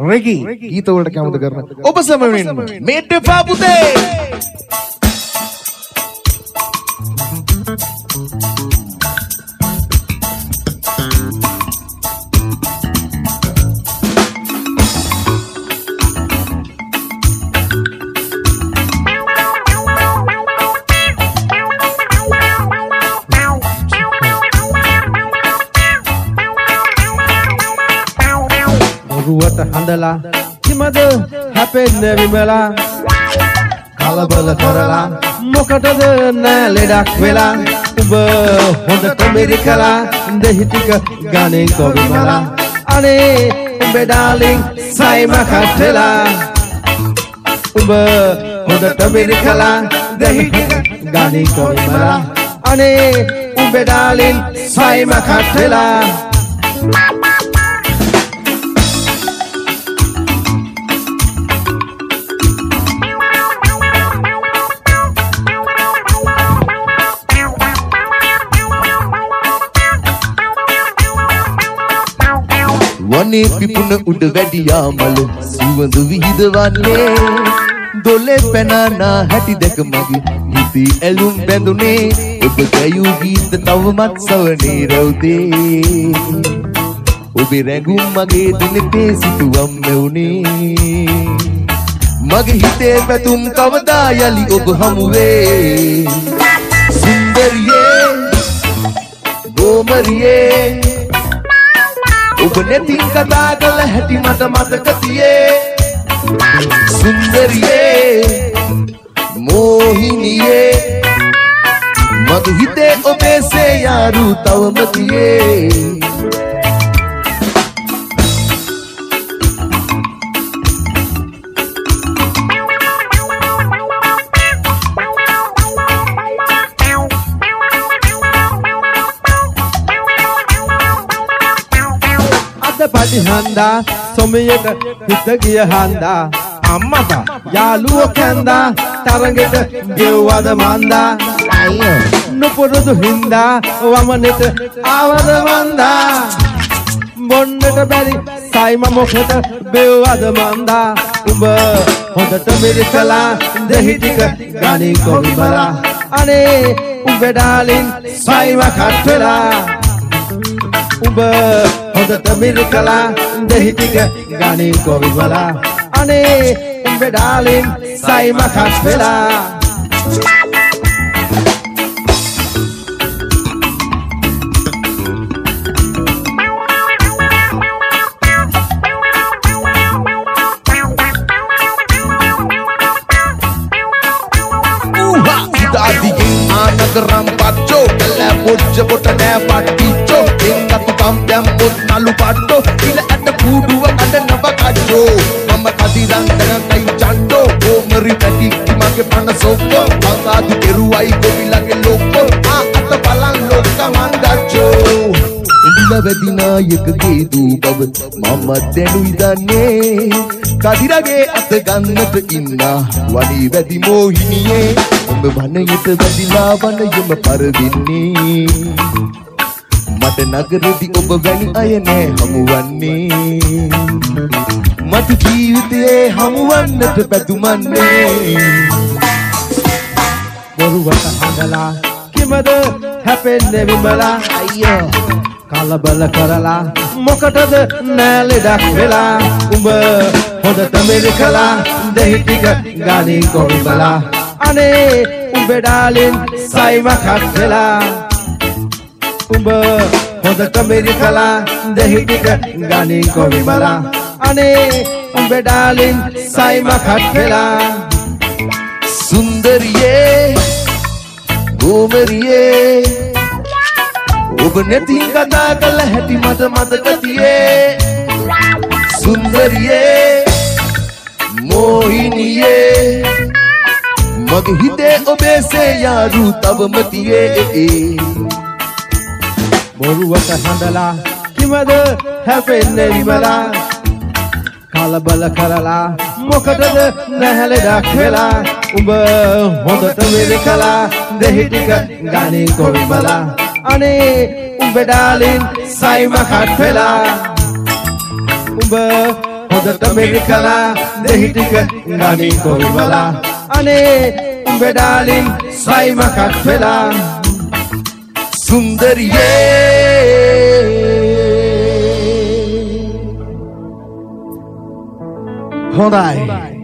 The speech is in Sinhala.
රෙගි ගීත වලට කැමති කරන ඔබ සමමින් මේට පාපුතේ රුවට හඬලා කිමද හැපෙන්නේ විමලා කලබල කරලා මොකටද නෑ ලෙඩක් වෙලා උඹ හොඳට මෙරිකලා දෙහි ටික ගණේ කොවිමලා අනේ උඹේ ඩාලින් සයිම කටලා උඹ හොඳට මෙරිකලා දෙහි ටික ගණේ කොවිමලා අනේ උඹේ ඩාලින් සයිම කටලා වනේ පිපුණ උඩ වැඩියාමල සුවඳ විහිදවන්නේ දොලේ පැනනා හැටි දැක මගේ හිතේ ඇලුම් බැඳුනේ ඔබ ගයූ ගීත තවමත් සවනේ රවුදේ ඔබේ රැඟුම් මගේ දිනටේ සිතුවම් නැවුනේ මගේ හිතේ පැතුම් කවදා යලි ඔබ හමුවේ සුන්දරියේ ගෝමරියේ ඔබ නැතින් කතා කළ හැටි මට මතක තියේ සුන්දරියේ මෝහිනියේ මගේ හිතේ ඔබේ සේයාරු තවම තියේ පඩි හන්දා සොමියක හිත ගිය හන්දා අම්මපා යාළුවෝ කැන්දා තරගෙට ගෙව්වද මන්දා අයියෝ නුපුරුදු හින්දා වමනෙට ආවද මන්දා බොන්නට බැරි සයිම මොකද බෙව්වද මන්දා උඹ හොඳට මෙරිකලා දෙහි ටික ගණි කොවිමලා අනේ උඹේ ඩාලින් සයිම කට් වෙලා උඹ හොඳට මිරිකලා දෙහි ටික ගණි කොවිමලා අනේ උඹේ ඩාලින් සයිම කට් වෙලා Nagaram pacho, kala bojja bota na paticho, enga tu kambyam bot nalu patto, ila ada kudu ada nava kacho, mama kadiran dengan kai chando, o meri pati kimage pana soko, banga du keruai ko bilage loko, ata balan loka mangacho. Indila vedina yekage du bab, mama denui dane, kadirage at gannata inna, wani vedi mohiniye. ඔබ වනයට වැදිලා වනයම පරදින්නේ මට නගරෙදි ඔබ වැනි අය නෑ හමුවන්නේ මට ජීවිතේ හමුවන්නට පැතුමන්නේ බොරුවට හඬලා කිමද හැපෙන්නේ විමලා අයියෝ කලබල කරලා මොකටද නෑ ලෙඩක් වෙලා උඹ හොඳට මෙරිකලා දෙහි ටික ගණි කොවිමලා අනේ උඹේ ඩාලින් සයිම කට් වෙලා උඹ හොඳට මෙරිකලා දෙහි ටික ගණි කොවිමලා අනේ උඹේ ඩාලින් සයිම කට් වෙලා සුන්දරියේ ගෝමරියේ ඔබ නැතින් කතා කළ හැටි මට මතක තියේ සුන්දරියේ මෝහිනියේ මගේ හිතේ ඔබේ සේයාරු තවම තියේ බොරුවට හඬලා කිමද හැපෙන්නේ විමලා කලබල කරලා මොකටද නැහැ ලෙඩක් වෙලා උඹ හොඳට මෙරිකලා දෙහි ටික ගණි කොවිමලා අනේ උඹේ ඩාලින් සයිම කට් වෙලා උඹ හොඳට මෙරිකලා දෙහි ටික ගනි කොවිවලා අනේ උඹේ ඩාලින් සයිමකත් වෙලා සුන්දරියේ හොඳයි